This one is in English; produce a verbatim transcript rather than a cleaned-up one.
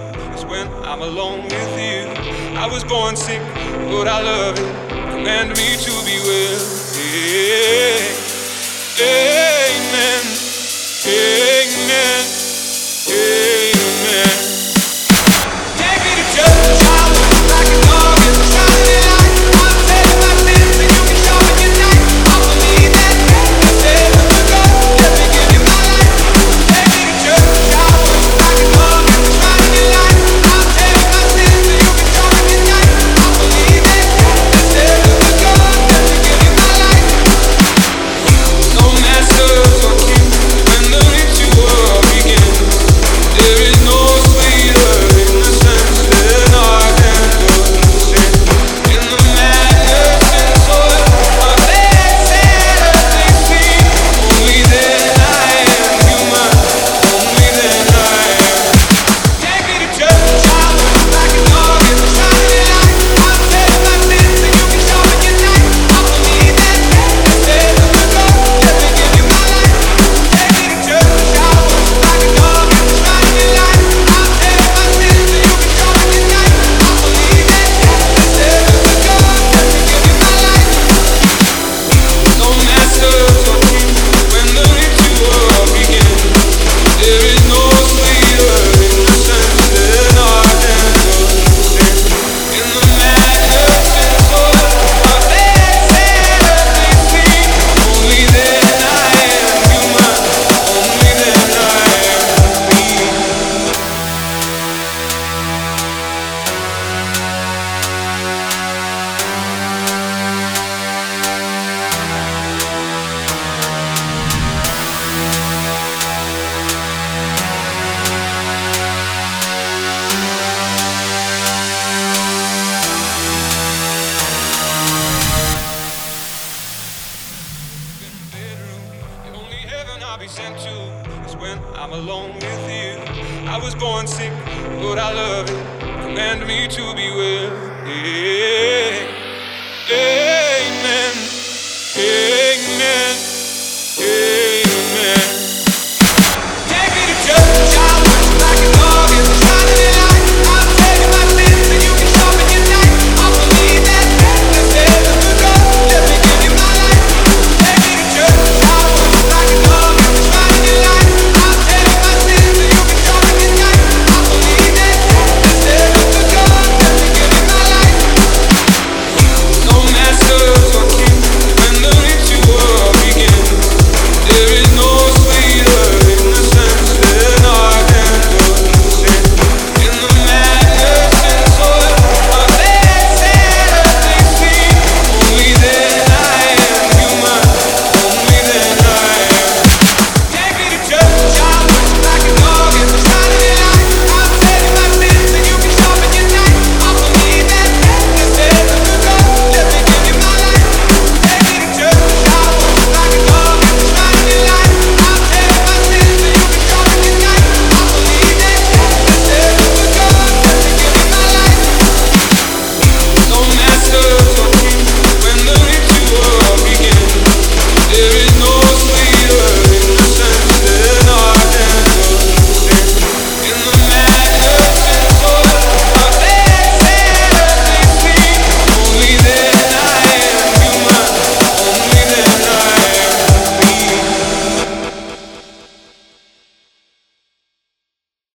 is when I'm alone with you. I was born sick, but I love it. Command me to be well. Hey, amen. Amen. Amen. Take me to church. I look like a dog in the shining light. I'll tell my sins and you can show me your night. I believe that you said to the God. Let me give you my life. Take me to church. I look like a dog in the shining light. I'll tell my sins and you can show me your night. I believe that you said to the God. Let me give you my life. No masters or kings when the ritual begins. There is no sweeter innocence than our handle sin. In the madness and soil of this endlessly seen. Only then I am human. Only then I am. Take me to church. I look like a dog in the shining light. I'll tell my sins and you can show me your night. I believe that you said to the God. Let me give you my life. Take me to church. I look like a dog in the shining light. I'll tell my sins and you can show me your night. I believe that you said to the God. Let me give you my life. No masters or kings when the ritual begins. There is no sweeter innocence than our handle sin. In the madness and soil of this endlessly seen. Only then I am human. Only then I am clean. The only heaven I'll be sent to is when I'm alone with you. I was born sick, but I love it. Command me to be well. Yeah, yeah.